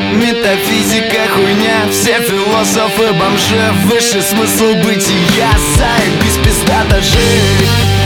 Метафизика хуйня, все философы бомжи. Высший смысл бытия, заебись пиздато жить.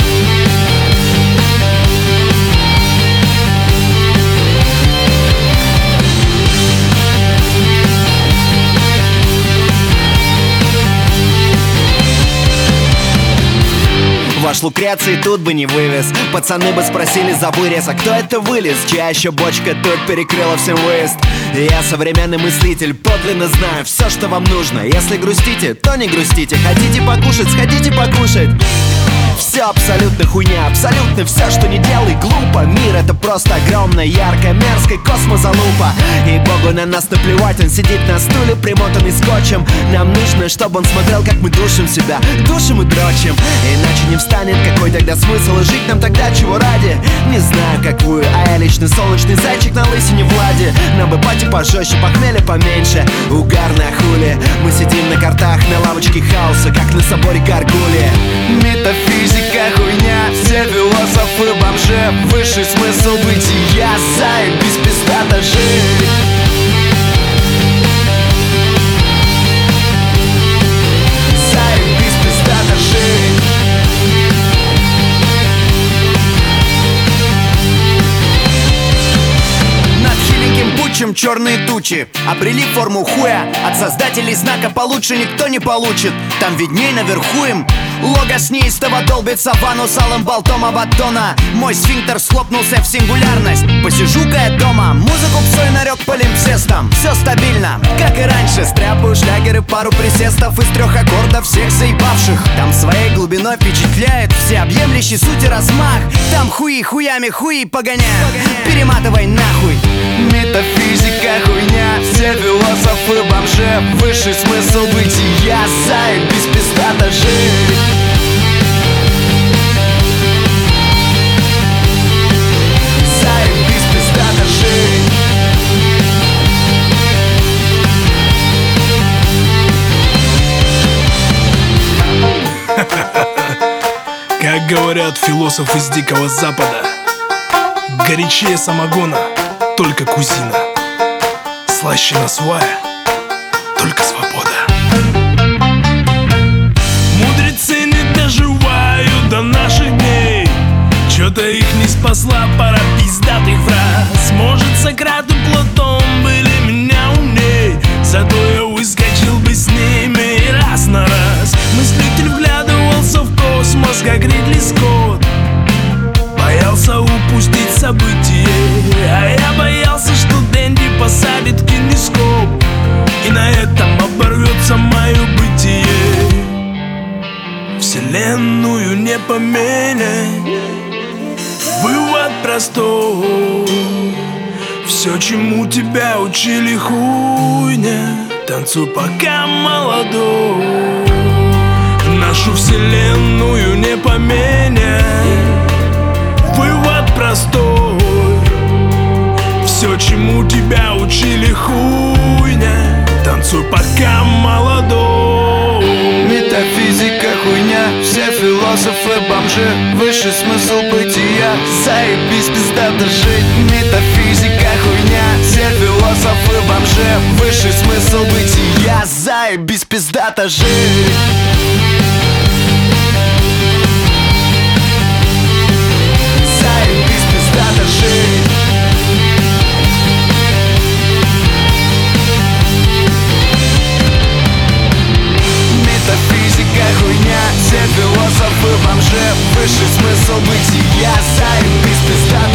Ваш Лукреций тут бы не вывез. Пацаны бы спросили за вырез: а кто это вылез? Чья еще бочка тут перекрыла всем выезд? Я современный мыслитель, подлинно знаю все, что вам нужно. Если грустите, то не грустите. Хотите покушать, сходите покушать. Все абсолютно хуйня, абсолютно все, что не делай, глупо. Мир это просто огромная, яркая, мерзкая космозалупа. И богу на нас наплевать, он сидит на стуле, примотанный скотчем. Нам нужно, чтобы он смотрел, как мы душим себя, душим и дрочим. Иначе не встанет, какой тогда смысл? И жить нам тогда чего ради? Не знаю, как вы, а я лично солнечный зайчик на лысине Влади. Нам бы пати пожестче, похмелья поменьше, угарная хули. Мы сидим на картах, на лавочке хаоса, как на соборе Гаргулия. Метафизика хуйня, все философы бомжи. Высший смысл бытия, заебись пиздато жить. Заебись пиздато жить. Над хиленьким путчем черные тучи обрели форму хуя. От создателей знака получше никто не получит. Там видней наверху им логос неистово долбится в анус алым болтом Абаддона. Мой сфинктер схлопнулся в сингулярность. Посижу-ка я дома, музыку псой нарек полимпсестом. Все стабильно, как и раньше. Стряпаю шлягеры, пару присестов из 3 аккордов всех заебавших. Там своей глубиной впечатляет всеобъемлющий суть и размах. Там хуи хуями хуи погоняют. Перематывай нахуй. Метафизика хуйня, все философы бомжи. Высший смысл бытия, заебись пиздато жить. Заебись пиздато жить. Как говорят философы с Дикого Запада, горячее самогона только кузина, слаще насвая только свобода. Мудрецы не доживают до наших дней. Чё-то их не спасла пара пиздатых фраз. Может, Сократ и Платон были меня умней, зато я выскочил бы с ними раз на раз. Мыслитель вглядывался в космос, как Ридли Скотт. Боялся упустить событие, а я боялся, что Дэнди посадит кинескоп, и на этом оборвется мое бытие. Вселенную не поменять, вывод простой. Все, чему тебя учили, хуйня. Танцуй, пока молодой. Нашу вселенную не поменять, вывод простой. Все, чему тебя учили, хуйня. Танцуй, пока молодой. Метафизика хуйня, все философы бомжи. Высший смысл бытия, заебись пиздато жить. Метафизика хуйня, все философы бомжи. Высший смысл бытия, заебись пиздато жить. Заебись пиздато жить. Метафизика хуйня, все философы бомжи. Высший смысл бытия, заебись пиздато